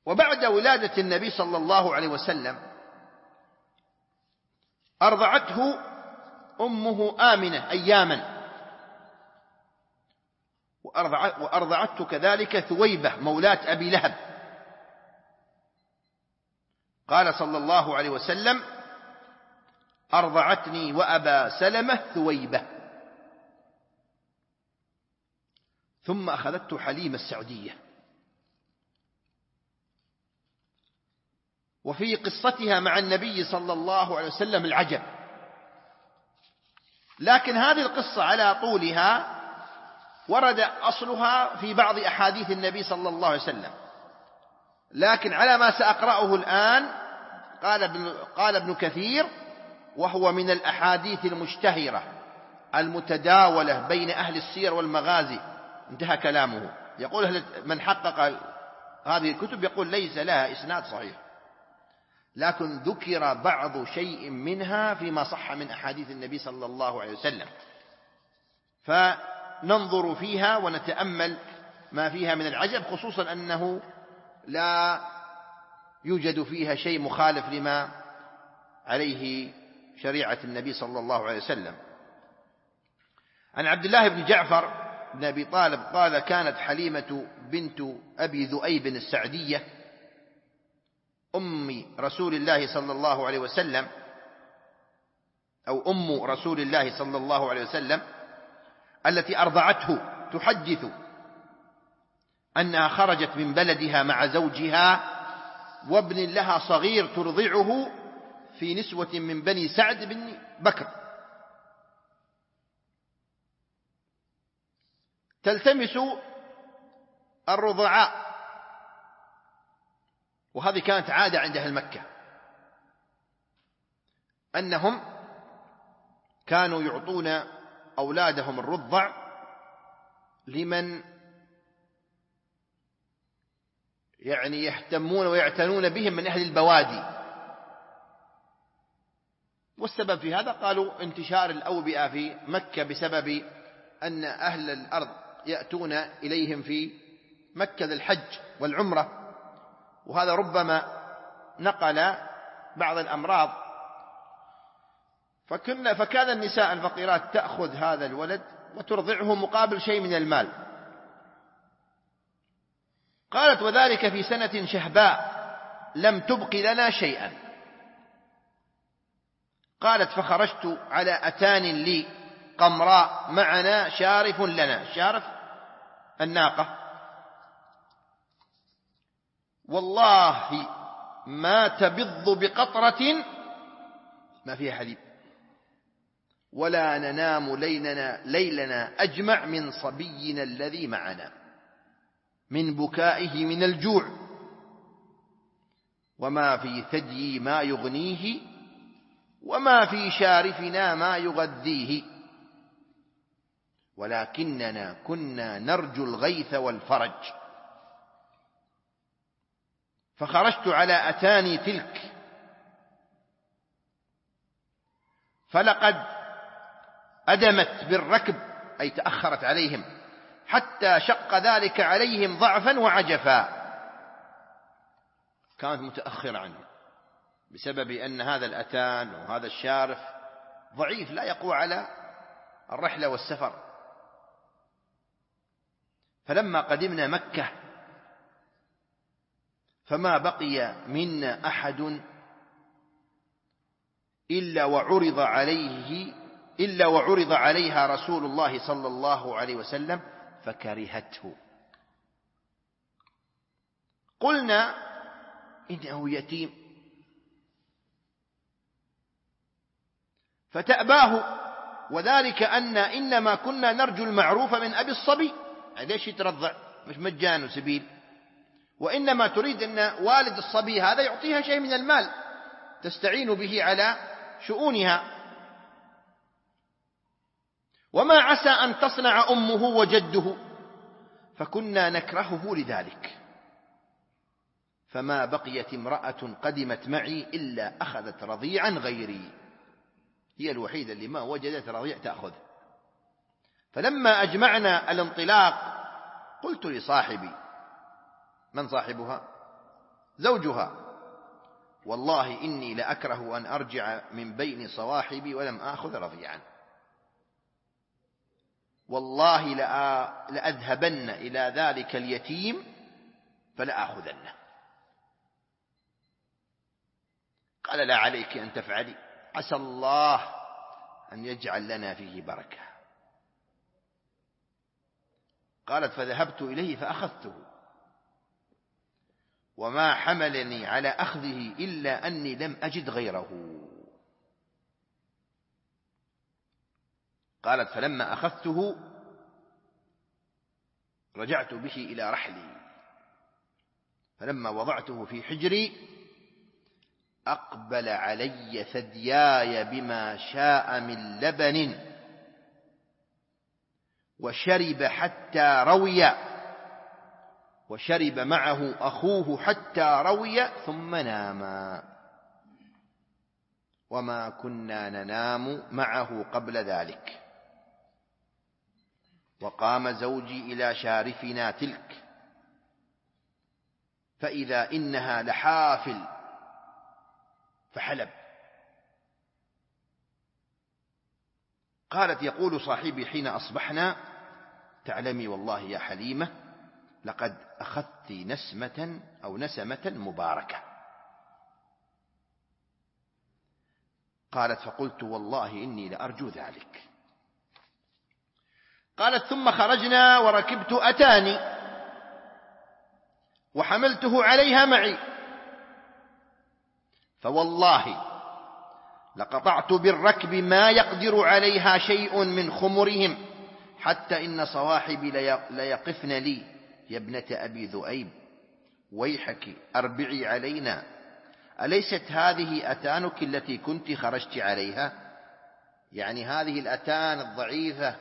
وبعد ولادة النبي صلى الله عليه وسلم أرضعته أمه آمنة أياما، وأرضعته كذلك ثويبة مولاة أبي لهب. قال صلى الله عليه وسلم: أرضعتني وأبا سلمة ثويبة. ثم أخذته حليمة السعدية. وفي قصتها مع النبي صلى الله عليه وسلم العجب، لكن هذه القصة على طولها ورد أصلها في بعض أحاديث النبي صلى الله عليه وسلم، لكن على ما سأقرأه الآن قال ابن كثير: وهو من الأحاديث المشتهرة المتداولة بين أهل السير والمغازي. انتهى كلامه. يقول من حقق هذه الكتب يقول ليس لها إسناد صحيح، لكن ذكر بعض شيء منها فيما صح من أحاديث النبي صلى الله عليه وسلم، فننظر فيها ونتأمل ما فيها من العجب، خصوصا أنه لا يوجد فيها شيء مخالف لما عليه شريعة النبي صلى الله عليه وسلم. عن عبد الله بن جعفر بن أبي طالب قال: كانت حليمة بنت أبي ذؤيب السعدية أم رسول الله صلى الله عليه وسلم، أو أم رسول الله صلى الله عليه وسلم التي أرضعته، تحدث أنها خرجت من بلدها مع زوجها وابن لها صغير ترضعه في نسوة من بني سعد بن بكر، تلتمس الرضعاء، وهذه كانت عادة عند أهل مكة أنهم كانوا يعطون أولادهم الرضع لمن يهتمون ويعتنون بهم من أهل البوادي. والسبب في هذا قالوا انتشار الأوبئة في مكة بسبب أن أهل الأرض يأتون إليهم في مكة للحج والعمرة، وهذا ربما نقل بعض الأمراض. فكان النساء الفقيرات تأخذ هذا الولد وترضعه مقابل شيء من المال. قالت: وذلك في سنة شهباء لم تبق لنا شيئا. قالت: فخرجت على أتان لي قمراء معنا شارف لنا، شارف الناقة، والله ما تبض بقطرة ما فيها حليب، ولا ننام ليلنا أجمع من صبينا الذي معنا من بكائه من الجوع، وما في ثدي ما يغنيه، وما في شارفنا ما يغذيه، ولكننا كنا نرجو الغيث والفرج. فخرجت على أتاني تلك، فلقد أدمت بالركب، أي تأخرت عليهم، حتى شق ذلك عليهم ضعفا وعجفا. كانت متأخرة عنه بسبب أن هذا الأتان وهذا الشارف ضعيف لا يقوى على الرحلة والسفر. فلما قدمنا مكة فما بقي منا أحد إلا وعرض عليها رسول الله صلى الله عليه وسلم فكرهته. قلنا: إنه يتيم، فتأباه، وذلك أن إنما كنا نرجو المعروف من أبي الصبي. ليش يترضع؟ مش مجان وسبيل، وإنما تريد أن والد الصبي هذا يعطيها شيء من المال تستعين به على شؤونها، وما عسى أن تصنع أمه وجده، فكنا نكرهه لذلك. فما بقيت امرأة قدمت معي إلا أخذت رضيعا غيري، هي الوحيدة اللي ما وجدت رضيع تأخذ. فلما أجمعنا الانطلاق قلت لصاحبي: من صاحبها؟ زوجها: والله إني لأكره أن أرجع من بين صواحبي ولم آخذ رضيعا، والله لأذهبن إلى ذلك اليتيم فلآخذنه. قال: لا عليك أن تفعلي، عسى الله أن يجعل لنا فيه بركة. قالت: فذهبت إليه فأخذته، وما حملني على أخذه إلا أني لم أجد غيره. قالت: فلما أخذته رجعت به إلى رحلي، فلما وضعته في حجري أقبل علي ثدياي بما شاء من لبن، وشرب حتى روي، وشرب معه أخوه حتى روي ثم ناما، وما كنا ننام معه قبل ذلك. وقام زوجي إلى شارفنا تلك، فإذا إنها لحافل فحلب. قالت: يقول صاحبي حين أصبحنا: تعلمي والله يا حليمة لقد أخذت نسمة أو نسمة مباركة. قالت: فقلت: والله إني لأرجو ذلك. قالت: ثم خرجنا وركبت أتاني وحملته عليها معي، فوالله لقطعت بالركب ما يقدر عليها شيء من خمرهم، حتى إن صواحبي ليقفن لي: يا ابنة أبي ذؤيب ويحك أربعي علينا، أليست هذه أتانك التي كنت خرجت عليها؟ يعني هذه الأتان الضعيفة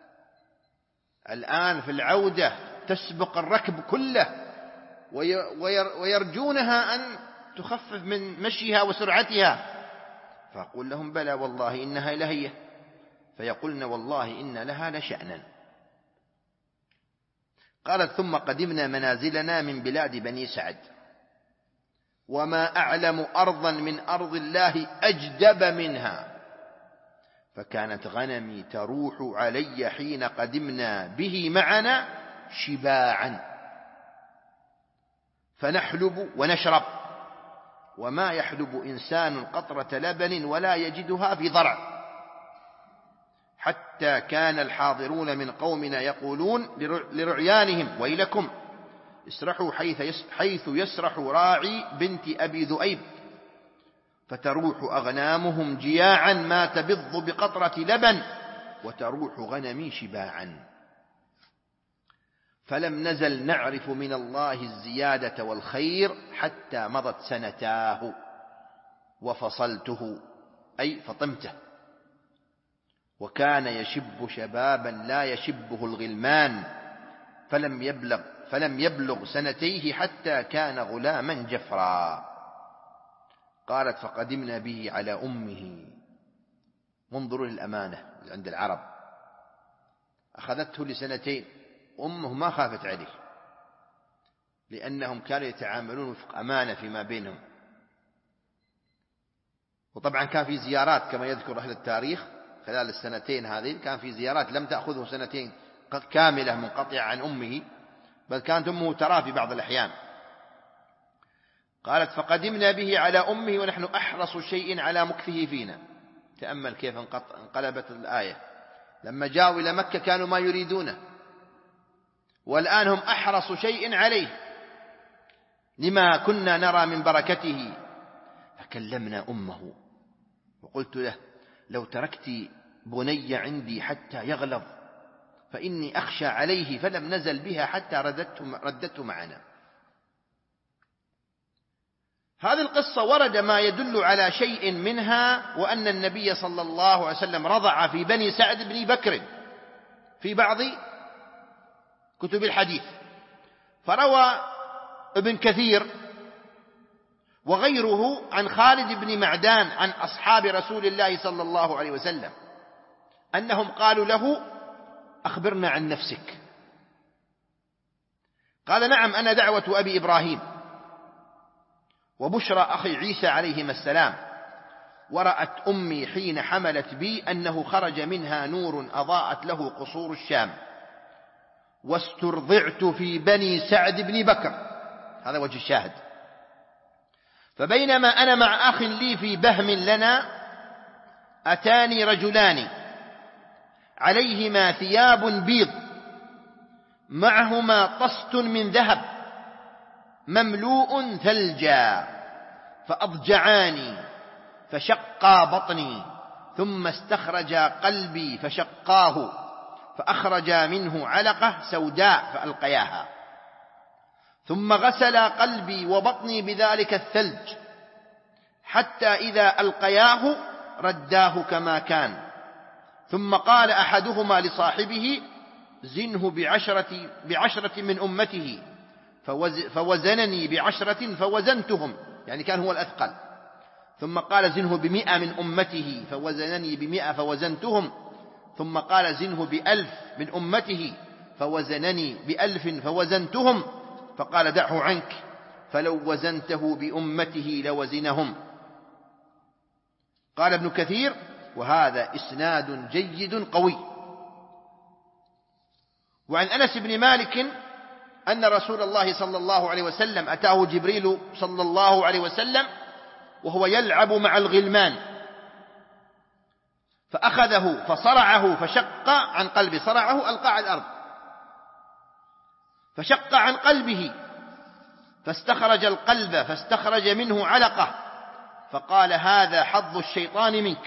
الآن في العودة تسبق الركب كله، ويرجونها أن تخفف من مشيها وسرعتها. فأقول لهم: بلى والله إنها لهي. فيقولن: والله إن لها لشأنا. قالت: ثم قدمنا منازلنا من بلاد بني سعد، وما أعلم أرضا من أرض الله أجدب منها، فكانت غنمي تروح علي حين قدمنا به معنا شباعا، فنحلب ونشرب، وما يحلب إنسان قطرة لبن ولا يجدها في ضرع، حتى كان الحاضرون من قومنا يقولون لرعيانهم: ويلكم اسرحوا حيث يسرح راعي بنت أبي ذؤيب، فتروح أغنامهم جياعا ما تبض بقطرة لبن، وتروح غنمي شباعا. فلم نزل نعرف من الله الزيادة والخير حتى مضت سنتاه وفصلته، أي فطمته، وكان يشب شبابا لا يشبه الغلمان، فلم يبلغ سنتيه حتى كان غلاما جفرا. قالت: فقدمنا به على أمه. منظروا للأمانة عند العرب، أخذته لسنتين، أمه ما خافت عليه، لأنهم كانوا يتعاملون وفق أمانة فيما بينهم. وطبعا كان في زيارات كما يذكر أهل التاريخ خلال السنتين هذه، كان في زيارات لم تأخذه سنتين كاملة منقطعة عن أمه، بل كانت أمه تراه في بعض الأحيان. قالت: فقدمنا به على أمه ونحن أحرص شيء على مكثه فينا. تأمل كيف انقلبت الآية، لما جاءوا إلى مكة كانوا ما يريدونه، والآن هم أحرص شيء عليه لما كنا نرى من بركته. فكلمنا أمه وقلت له: لو تركت بني عندي حتى يغلظ فإني أخشى عليه، فلم نزل بها حتى ردته معنا. هذه القصة ورد ما يدل على شيء منها، وأن النبي صلى الله عليه وسلم رضع في بني سعد بن بكر في بعض كتب الحديث. فروى ابن كثير وغيره عن خالد بن معدان عن أصحاب رسول الله صلى الله عليه وسلم أنهم قالوا له: أخبرنا عن نفسك. قال: نعم، أنا دعوة أبي إبراهيم. وبشرى أخي عيسى عليهما السلام. ورأت أمي حين حملت بي أنه خرج منها نور أضاءت له قصور الشام، واسترضعت في بني سعد بن بكر. هذا وجه الشاهد. فبينما أنا مع أخ لي في بهم لنا، أتاني رجلان عليهما ثياب بيض معهما طست من ذهب مملوء ثلجا، فأضجعاني فشقا بطني، ثم استخرجا قلبي فشقاه، فأخرجا منه علقة سوداء فألقياها، ثم غسلا قلبي وبطني بذلك الثلج، حتى إذا ألقياه رداه كما كان. ثم قال أحدهما لصاحبه: زنه بعشرة من أمته، فوزنني بعشرة فوزنتهم، يعني كان هو الأثقل. ثم قال: زنه ب100 من أمته، فوزنني ب100 فوزنتهم. ثم قال: زنه ب1000 من أمته، فوزنني ب1000 فوزنتهم. فقال: دعه عنك، فلو وزنته بأمته لوزنهم. قال ابن كثير: وهذا إسناد جيد قوي. وعن أنس بن مالك أن رسول الله صلى الله عليه وسلم أتاه جبريل صلى الله عليه وسلم وهو يلعب مع الغلمان، فأخذه فصرعه فشق عن قلبه، صرعه ألقى على الأرض، فشق عن قلبه، فاستخرج القلب فاستخرج منه علقة، فقال: هذا حظ الشيطان منك.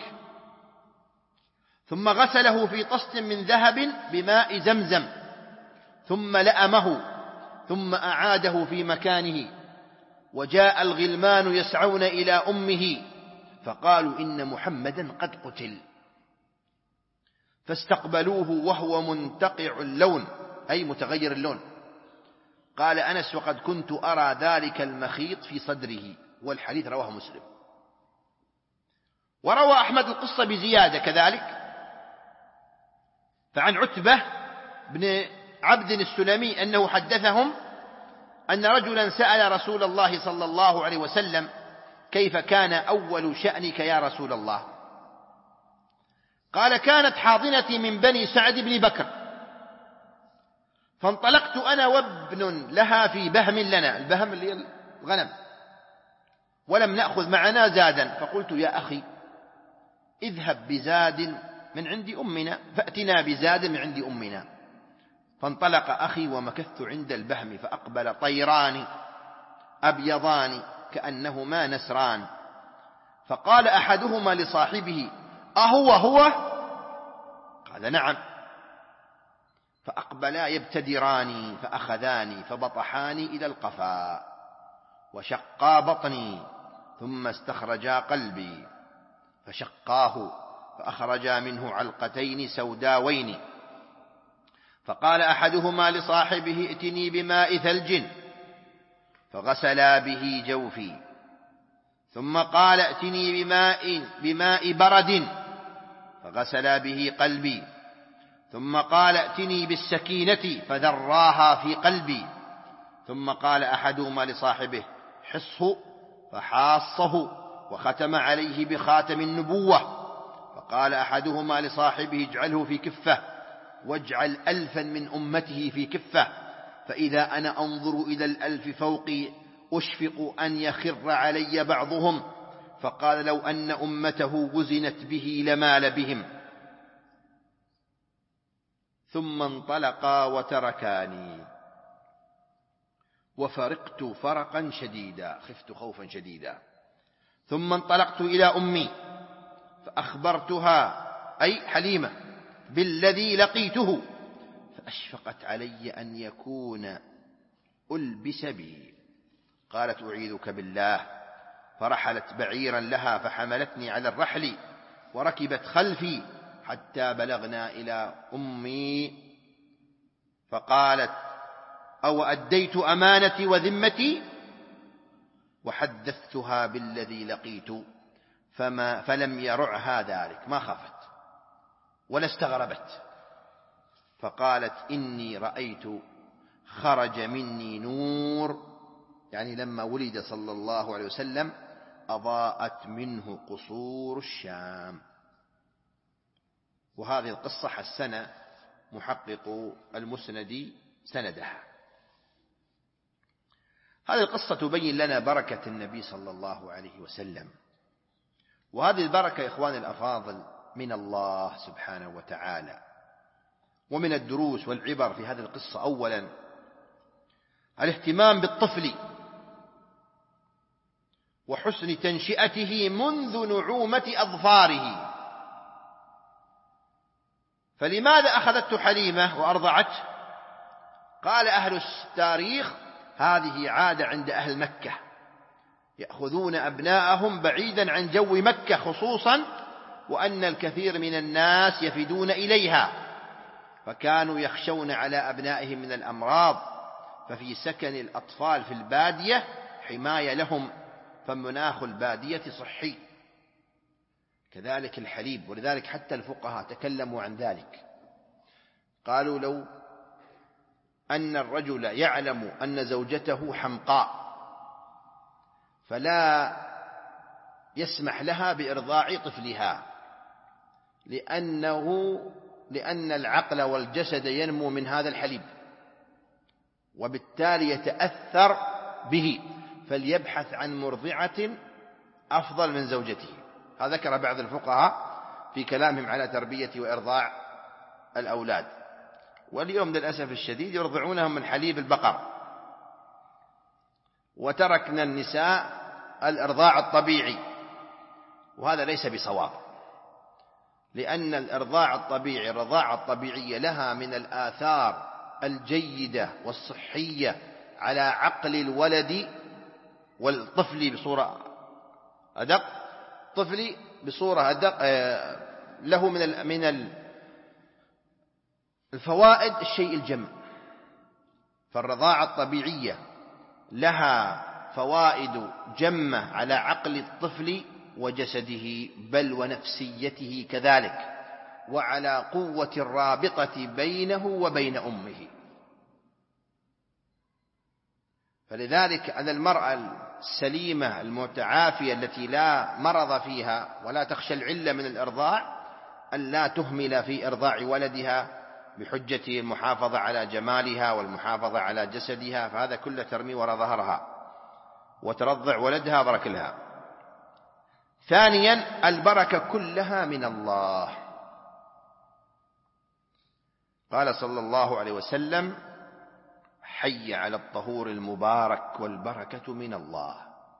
ثم غسله في طست من ذهب بماء زمزم، ثم لأمه، ثم أعاده في مكانه. وجاء الغلمان يسعون إلى أمه، فقالوا: إن محمدا قد قتل. فاستقبلوه وهو منتقع اللون، أي متغير اللون. قال أنس: وقد كنت أرى ذلك المخيط في صدره. والحديث رواه مسلم. وروى أحمد القصة بزيادة كذلك، فعن عتبة بن عبد السلمي أنه حدثهم أن رجلا سأل رسول الله صلى الله عليه وسلم: كيف كان أول شأنك يا رسول الله؟ قال: كانت حاضنتي من بني سعد بن بكر، فانطلقت أنا وابن لها في بهم لنا، البهم اللي هي الغنم، ولم نأخذ معنا زادا، فقلت: يا أخي اذهب بزاد من عند أمنا، فأتنا بزاد من عند أمنا. فانطلق أخي ومكثت عند البهم، فأقبل طيران أبيضان كأنهما نسران، فقال أحدهما لصاحبه: أهو هو؟ قال: نعم. فأقبلا يبتدراني، فأخذاني فبطحاني إلى القفا، وشقا بطني، ثم استخرجا قلبي فشقاه، فأخرجا منه علقتين سوداوين. فقال أحدهما لصاحبه: ائتني بماء ثلج، فغسلا به جوفي. ثم قال: ائتني بماء برد، فغسلا به قلبي. ثم قال: ائتني بالسكينة، فذراها في قلبي. ثم قال أحدهما لصاحبه: حصه، فحاصه، وختم عليه بخاتم النبوة. فقال أحدهما لصاحبه: اجعله في كفة، واجعل 1000 من أمته في كفة، فإذا أنا أنظر إلى 1000 فوقي أشفق أن يخر علي بعضهم. فقال: لو أن أمته وزنت به لمال بهم. ثم انطلقا وتركاني، وفرقت فرقا شديدا، خفت خوفا شديدا. ثم انطلقت إلى أمي فأخبرتها، أي حليمة، بالذي لقيته، فأشفقت علي أن يكون ألبس بي. قالت: أعيذك بالله. فرحلت بعيرا لها، فحملتني على الرحل، وركبت خلفي حتى بلغنا إلى أمي، فقالت: أو أديت أمانتي وذمتي؟ وحدثتها بالذي لقيت، فلم يرعها ذلك، ما خافت ولا استغربت. فقالت: إني رأيت خرج مني نور يعني لما ولد صلى الله عليه وسلم أضاءت منه قصور الشام. وهذه القصة حسن محقق المسند سندها. هذه القصة تبين لنا بركة النبي صلى الله عليه وسلم، وهذه البركة يا إخواني الأفاضل من الله سبحانه وتعالى. ومن الدروس والعبر في هذه القصة أولا الاهتمام بالطفل وحسن تنشئته منذ نعومة أظفاره. فلماذا أخذته حليمة وأرضعته؟ قال أهل التاريخ هذه عادة عند أهل مكة، يأخذون أبناءهم بعيدا عن جو مكة خصوصا، وأن الكثير من الناس يفدون إليها، فكانوا يخشون على أبنائهم من الأمراض، ففي سكن الأطفال في البادية حماية لهم، فمناخ البادية صحي. كذلك الحليب، ولذلك حتى الفقهاء تكلموا عن ذلك، قالوا لو أن الرجل يعلم أن زوجته حمقاء فلا يسمح لها بإرضاع طفلها، لأن العقل والجسد ينمو من هذا الحليب، وبالتالي يتأثر به، فليبحث عن مرضعة أفضل من زوجته. هذا ذكر بعض الفقهاء في كلامهم على تربية وإرضاع الأولاد. واليوم للأسف الشديد يرضعونهم من حليب البقر، وتركنا النساء الإرضاع الطبيعي، وهذا ليس بصواب، لأن الرضاعة الطبيعية لها من الآثار الجيدة والصحية على عقل الولد والطفل بصورة أدق، له من الفوائد الشيء الجم. فالرضاعة الطبيعية لها فوائد جمة على عقل الطفل وجسده، بل ونفسيته كذلك، وعلى قوة الرابطة بينه وبين أمه. فلذلك على المرأة السليمة المتعافية التي لا مرض فيها ولا تخشى العلة من الإرضاع أن لا تهمل في إرضاع ولدها بحجة المحافظة على جمالها والمحافظة على جسدها، فهذا كله ترمي وراء ظهرها وترضع ولدها بارك لها. ثانيا البركة كلها من الله. قال صلى الله عليه وسلم: حي على الطهور المبارك والبركة من الله.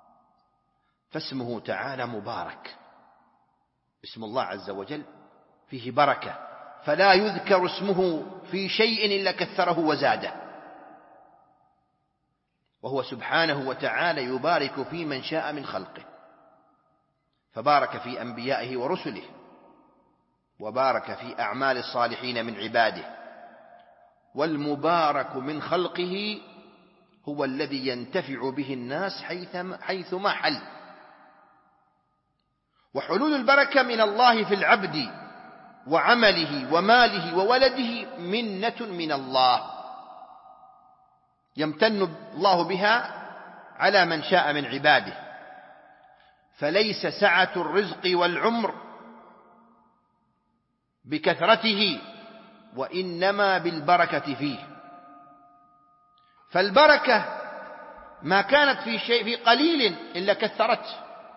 فاسمه تعالى مبارك، اسم الله عز وجل فيه بركة، فلا يذكر اسمه في شيء إلا كثره وزاده، وهو سبحانه وتعالى يبارك في من شاء من خلقه، فبارك في أنبيائه ورسله، وبارك في أعمال الصالحين من عباده. والمبارك من خلقه هو الذي ينتفع به الناس حيثما حل. وحلول البركة من الله في العبد وعمله وماله وولده منة من الله يمتن الله بها على من شاء من عباده، فليس سعة الرزق والعمر بكثرته، وإنما بالبركة فيه. فالبركة ما كانت في شيء في قليل إلا كثرته،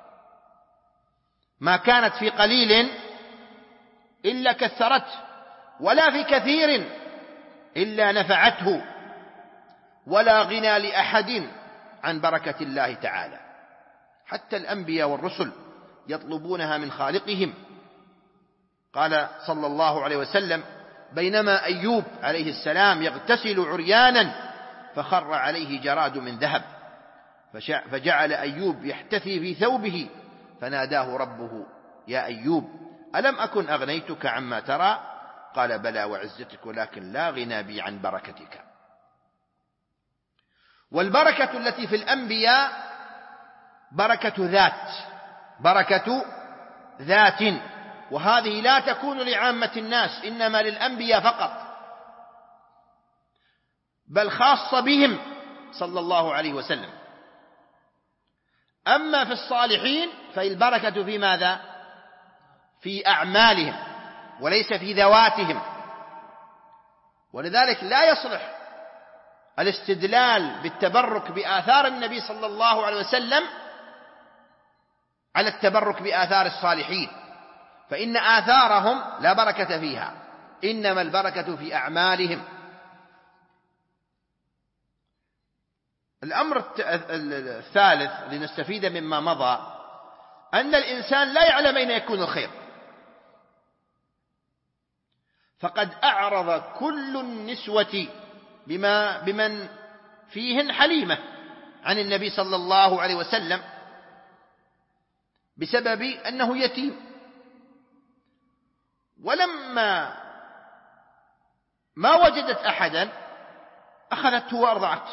ما كانت في قليل إلا كثرته، ولا في كثير إلا نفعته، ولا غنى لأحد عن بركة الله تعالى. حتى الأنبياء والرسل يطلبونها من خالقهم. قال صلى الله عليه وسلم: بينما أيوب عليه السلام يغتسل عريانا فخر عليه جراد من ذهب، فجعل أيوب يحتثي في ثوبه، فناداه ربه: يا أيوب ألم أكن أغنيتك عما ترى؟ قال: بلى وعزتك، ولكن لا غنى بي عن بركتك. والبركة التي في الأنبياء بركة ذات، وهذه لا تكون لعامة الناس، إنما للأنبياء فقط، بل خاصة بهم صلى الله عليه وسلم. أما في الصالحين فالبركة في ماذا؟ في أعمالهم وليس في ذواتهم. ولذلك لا يصلح الاستدلال بالتبرك بآثار النبي صلى الله عليه وسلم على التبرك بآثار الصالحين، فإن آثارهم لا بركة فيها، إنما البركة في أعمالهم. الأمر الثالث لنستفيد مما مضى أن الإنسان لا يعلم أين يكون الخير، فقد أعرض كل النسوة بمن فيهن حليمة عن النبي صلى الله عليه وسلم بسبب أنه يتيم، ولما ما وجدت أحدا أخذته وأرضعته،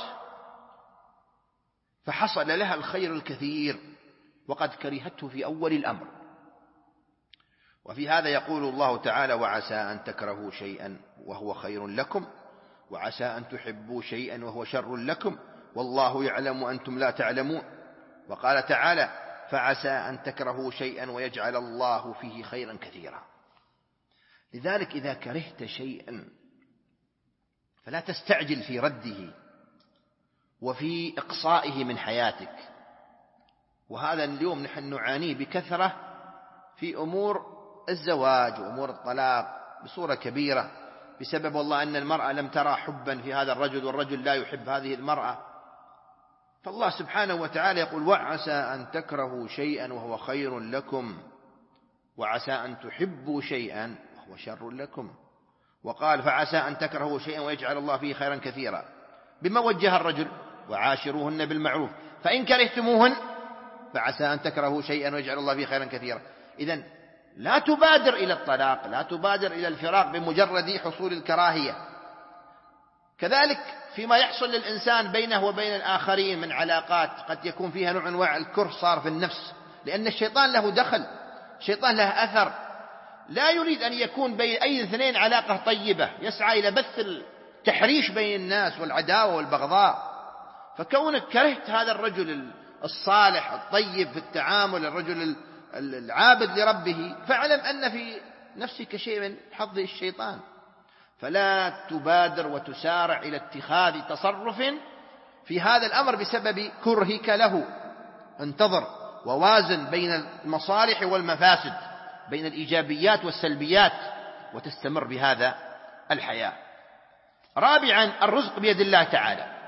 فحصل لها الخير الكثير وقد كرهته في أول الأمر. وفي هذا يقول الله تعالى: وعسى أن تكرهوا شيئا وهو خير لكم، وعسى أن تحبوا شيئا وهو شر لكم، والله يعلم وأنتم لا تعلمون. وقال تعالى: فعسى أن تكرهوا شيئا ويجعل الله فيه خيرا كثيرا. لذلك إذا كرهت شيئا فلا تستعجل في رده وفي إقصائه من حياتك. وهذا اليوم نحن نعانيه بكثرة في أمور الزواج وأمور الطلاق بصورة كبيرة، بسبب والله أن المرأة لم ترى حبا في هذا الرجل والرجل لا يحب هذه المرأة. فالله سبحانه وتعالى يقول: وعسى أن تكرهوا شيئا وهو خير لكم، وعسى أن تحبوا شيئا وهو شر لكم. وقال: فعسى أن تكرهوا شيئا ويجعل الله فيه خيرا كثيرا. بما وجه الرجل: وعاشروهن بالمعروف، فإن كرهتموهن فعسى أن تكرهوا شيئا ويجعل الله فيه خيرا كثيرا. إذن لا تبادر إلى الطلاق، لا تبادر إلى الفراق بمجرد حصول الكراهية. كذلك فيما يحصل للإنسان بينه وبين الآخرين من علاقات قد يكون فيها نوع من أنواع الكره صار في النفس، لأن الشيطان له دخل، الشيطان له أثر، لا يريد أن يكون بين أي اثنين علاقة طيبة، يسعى إلى بث التحريش بين الناس والعداوة والبغضاء. فكونك كرهت هذا الرجل الصالح الطيب في التعامل، الرجل العابد لربه، فاعلم أن في نفسك شيء من حظ الشيطان، فلا تبادر وتسارع إلى اتخاذ تصرف في هذا الأمر بسبب كرهك له. انتظر ووازن بين المصالح والمفاسد، بين الإيجابيات والسلبيات، وتستمر بهذا الحياة. رابعا: الرزق بيد الله تعالى.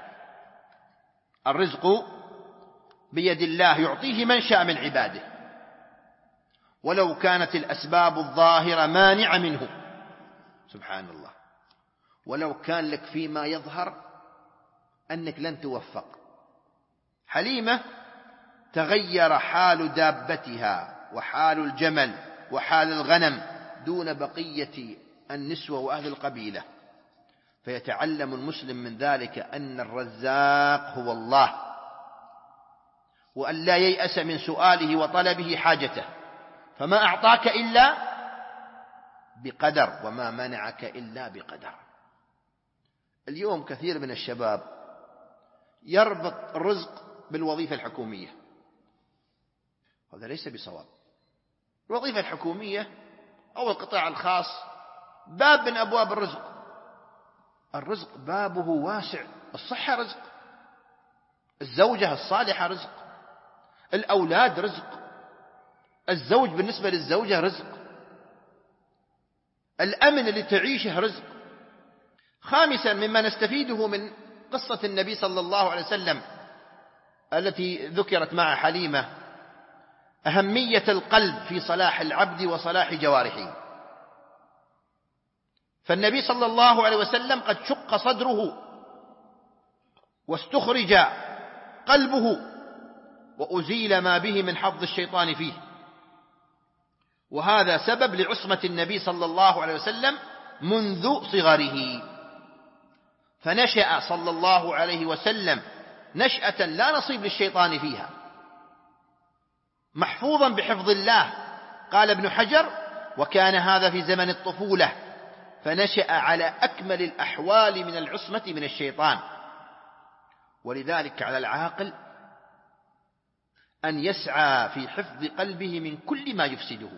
الرزق بيد الله يعطيه من شاء من عباده، ولو كانت الأسباب الظاهرة مانعة منه. سبحان الله، ولو كان لك فيما يظهر أنك لن توفق. حليمة تغير حال دابتها وحال الجمل وحال الغنم دون بقية النسوة وأهل القبيلة، فيتعلم المسلم من ذلك أن الرزاق هو الله، وأن لا ييأس من سؤاله وطلبه حاجته، فما أعطاك إلا بقدر وما منعك إلا بقدر. اليوم كثير من الشباب يربط الرزق بالوظيفة الحكومية، هذا ليس بصواب. الوظيفة الحكومية أو القطاع الخاص باب من أبواب الرزق، الرزق بابه واسع. الصحة رزق، الزوجة الصالحة رزق، الأولاد رزق، الزوج بالنسبة للزوجة رزق، الأمن اللي تعيشه رزق. خامسا مما نستفيده من قصة النبي صلى الله عليه وسلم التي ذكرت مع حليمة أهمية القلب في صلاح العبد وصلاح جوارحه. فالنبي صلى الله عليه وسلم قد شق صدره واستخرج قلبه وأزيل ما به من حظ الشيطان فيه، وهذا سبب لعصمة النبي صلى الله عليه وسلم منذ صغره، فنشأ صلى الله عليه وسلم نشأة لا نصيب للشيطان فيها، محفوظا بحفظ الله. قال ابن حجر: وكان هذا في زمن الطفولة، فنشأ على أكمل الأحوال من العصمة من الشيطان. ولذلك على العاقل أن يسعى في حفظ قلبه من كل ما يفسده،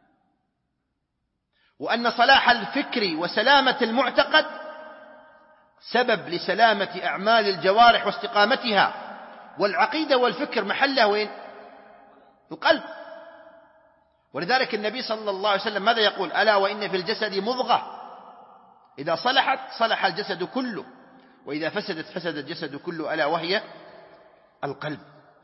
وأن صلاح الفكر وسلامة المعتقد سبب لسلامة أعمال الجوارح واستقامتها. والعقيدة والفكر محلها وين؟ القلب. ولذلك النبي صلى الله عليه وسلم ماذا يقول؟ ألا وإن في الجسد مضغة إذا صلحت صلح الجسد كله، وإذا فسدت فسد الجسد كله، ألا وهي القلب.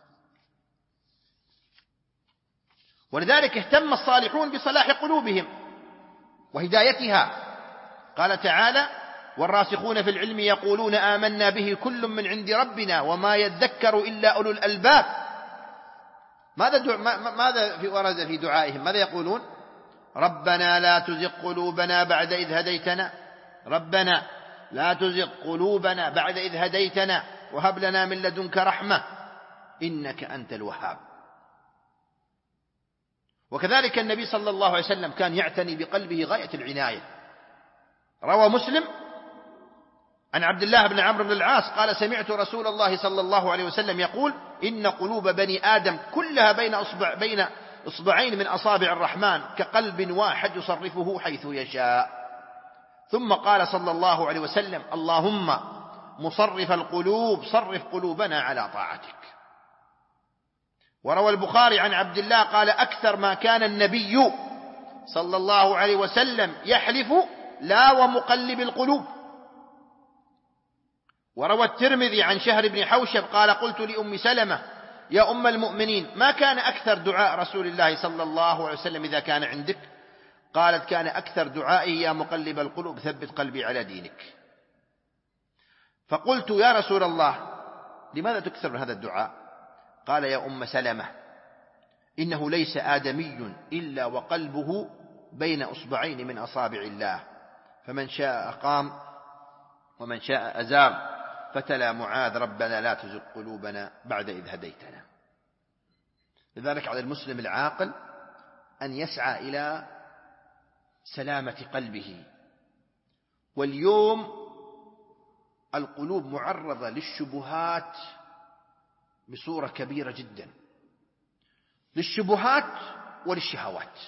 ولذلك اهتم الصالحون بصلاح قلوبهم وهدايتها. قال تعالى: والراسخون في العلم يقولون آمنا به كل من عند ربنا وما يذكر إلا أولو الألباب. ماذا ورد في دعائهم؟ ماذا يقولون؟ ربنا لا تزغ قلوبنا بعد إذ هديتنا، ربنا لا تزغ قلوبنا بعد إذ هديتنا وهب لنا من لدنك رحمة إنك أنت الوهاب. وكذلك النبي صلى الله عليه وسلم كان يعتني بقلبه غاية العناية. روى مسلم عن عبد الله بن عمرو بن العاص قال: سمعت رسول الله صلى الله عليه وسلم يقول: إن قلوب بني آدم كلها بين إصبعين من أصابع الرحمن كقلب واحد يصرفه حيث يشاء. ثم قال صلى الله عليه وسلم: اللهم مصرف القلوب صرف قلوبنا على طاعتك. وروى البخاري عن عبد الله قال: أكثر ما كان النبي صلى الله عليه وسلم يحلف: لا ومقلب القلوب. وروى الترمذي عن شهر بن حوشب قال: قلت لأم سلمة: يا أم المؤمنين، ما كان أكثر دعاء رسول الله صلى الله عليه وسلم إذا كان عندك؟ قالت: كان أكثر دعائي: يا مقلب القلوب ثبت قلبي على دينك. فقلت: يا رسول الله، لماذا تكثر من هذا الدعاء؟ قال: يا أم سلمة، إنه ليس آدمي إلا وقلبه بين أصبعين من أصابع الله، فمن شاء أقام ومن شاء أزاغ. فتلا معاذ: ربنا لا تزغ قلوبنا بعد إذ هديتنا. لذلك على المسلم العاقل أن يسعى إلى سلامة قلبه. واليوم القلوب معرضة للشبهات بصورة كبيرة جدا، للشبهات وللشهوات.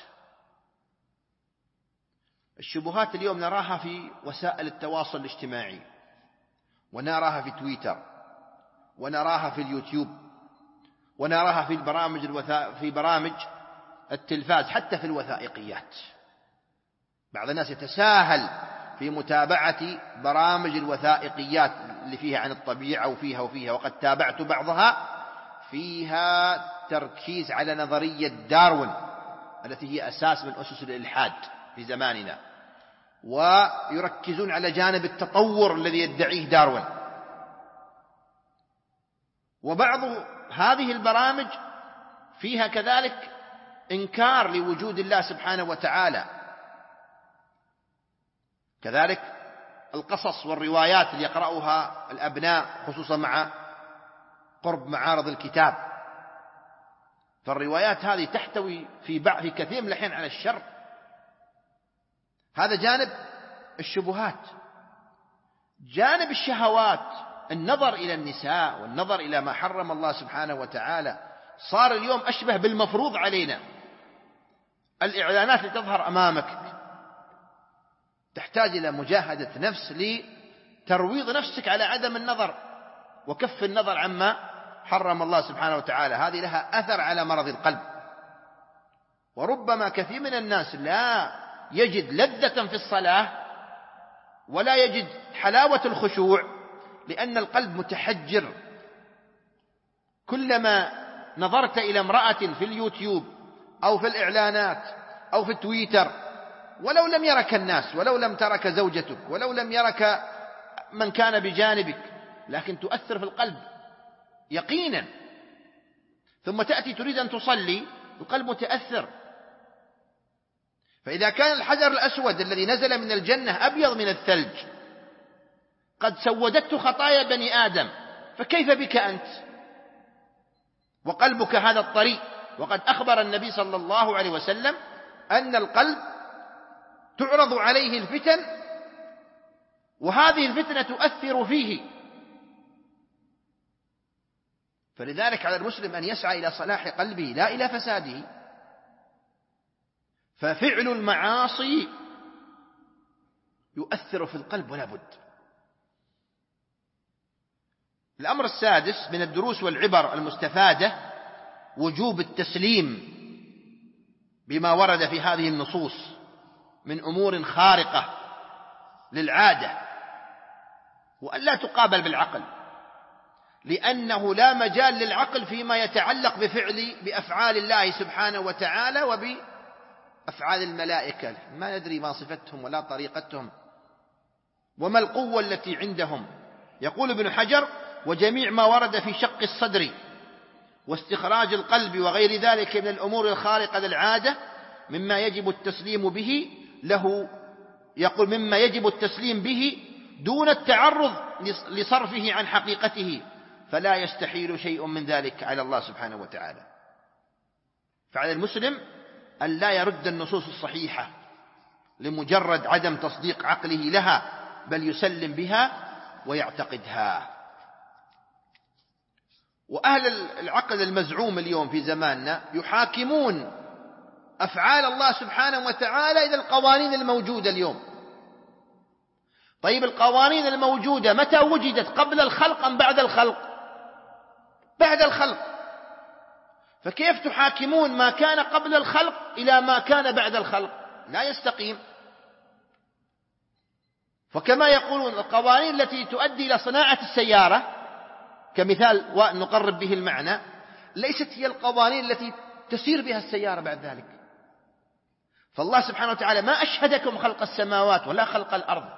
الشبهات اليوم نراها في وسائل التواصل الاجتماعي، ونراها في تويتر، ونراها في اليوتيوب، ونراها في برامج التلفاز، حتى في الوثائقيات. بعض الناس يتساهل في متابعة برامج الوثائقيات اللي فيها عن الطبيعة وفيها، وقد تابعت بعضها فيها تركيز على نظرية داروين التي هي أساس من أسس الإلحاد في زماننا، ويركزون على جانب التطور الذي يدعيه داروين. وبعض هذه البرامج فيها كذلك إنكار لوجود الله سبحانه وتعالى. كذلك القصص والروايات اللي يقرأها الأبناء خصوصا مع قرب معارض الكتاب، فالروايات هذه تحتوي في كثير من الأحيان على الشر. هذا جانب الشبهات. جانب الشهوات، النظر إلى النساء والنظر إلى ما حرم الله سبحانه وتعالى صار اليوم أشبه بالمفروض علينا. الإعلانات اللي تظهر أمامك تحتاج إلى مجاهدة نفس لترويض نفسك على عدم النظر وكف النظر عما حرم الله سبحانه وتعالى. هذه لها أثر على مرض القلب. وربما كثير من الناس لا يجد لذة في الصلاة ولا يجد حلاوة الخشوع لأن القلب متحجر. كلما نظرت إلى امرأة في اليوتيوب أو في الإعلانات أو في التويتر، ولو لم يرك الناس، ولو لم ترك زوجتك، ولو لم يرك من كان بجانبك، لكن تؤثر في القلب يقينا. ثم تأتي تريد أن تصلي، القلب متأثر. فإذا كان الحجر الأسود الذي نزل من الجنة أبيض من الثلج قد سودته خطايا بني آدم، فكيف بك أنت وقلبك هذا الطريق؟ وقد أخبر النبي صلى الله عليه وسلم أن القلب تعرض عليه الفتن، وهذه الفتنة تؤثر فيه. فلذلك على المسلم أن يسعى إلى صلاح قلبه لا إلى فساده. ففعل المعاصي يؤثر في القلب ولا بد. الأمر السادس من الدروس والعبر المستفادة وجوب التسليم بما ورد في هذه النصوص من أمور خارقة للعادة، وأن لا تقابل بالعقل، لأنه لا مجال للعقل فيما يتعلق بأفعال الله سبحانه وتعالى وبأفعال الملائكة. ما ندري ما صفتهم ولا طريقتهم وما القوة التي عندهم. يقول ابن حجر: وجميع ما ورد في شق الصدر واستخراج القلب وغير ذلك من الأمور الخارقة للعادة مما يجب التسليم به له، يقول مما يجب التسليم به دون التعرض لصرفه عن حقيقته، فلا يستحيل شيء من ذلك على الله سبحانه وتعالى. فعلى المسلم أن لا يرد النصوص الصحيحة لمجرد عدم تصديق عقله لها، بل يسلم بها ويعتقدها. وأهل العقل المزعوم اليوم في زماننا يحاكمون أفعال الله سبحانه وتعالى إلى القوانين الموجودة اليوم. طيب القوانين الموجودة متى وجدت؟ قبل الخلق أم بعد الخلق؟ بعد الخلق. فكيف تحاكمون ما كان قبل الخلق إلى ما كان بعد الخلق؟ لا يستقيم. فكما يقولون القوانين التي تؤدي إلى صناعة السيارة كمثال ونقرب به المعنى، ليست هي القوانين التي تسير بها السيارة بعد ذلك. فالله سبحانه وتعالى ما أشهدكم خلق السماوات ولا خلق الأرض،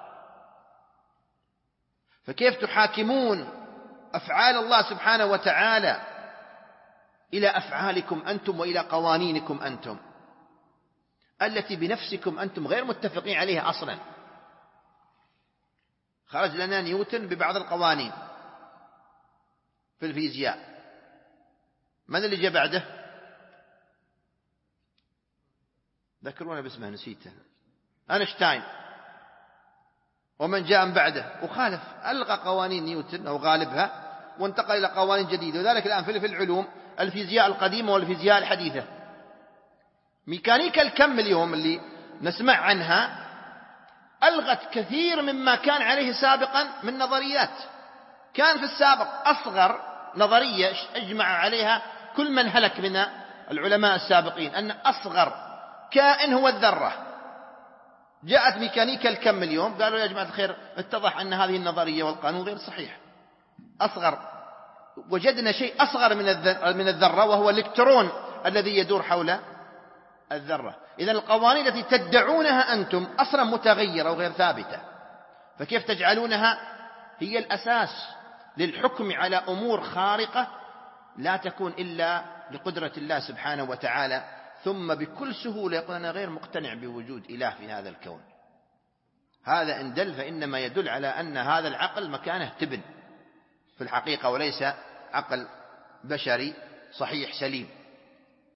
فكيف تحاكمون أفعال الله سبحانه وتعالى إلى أفعالكم أنتم وإلى قوانينكم أنتم التي بنفسكم أنتم غير متفقين عليها أصلا؟ خرج لنا نيوتن ببعض القوانين في الفيزياء، من اللي جاء بعده؟ ذكرونا باسمه نسيته، أينشتاين. ومن جاء من بعده وخالف، ألغى قوانين نيوتن أو غالبها وانتقل إلى قوانين جديدة. وذلك الآن في العلوم الفيزياء القديمة والفيزياء الحديثة. ميكانيكا الكم اليوم اللي نسمع عنها ألغت كثير مما كان عليه سابقا من نظريات. كان في السابق أصغر نظرية أجمع عليها كل من هلك من العلماء السابقين أن أصغر كائن هو الذرة. جاءت ميكانيكا الكم اليوم قالوا يا جماعة الخير اتضح أن هذه النظرية والقانون غير صحيح. أصغر، وجدنا شيء أصغر من الذرة وهو الإلكترون الذي يدور حول الذرة. إذن القوانين التي تدعونها أنتم أصلا متغيرة وغير ثابتة، فكيف تجعلونها هي الأساس للحكم على أمور خارقة لا تكون إلا لقدرة الله سبحانه وتعالى؟ ثم بكل سهولة يقول أنا غير مقتنع بوجود إله في هذا الكون. هذا إن دل فإنما يدل على أن هذا العقل مكانه تبن في الحقيقة وليس عقل بشري صحيح سليم.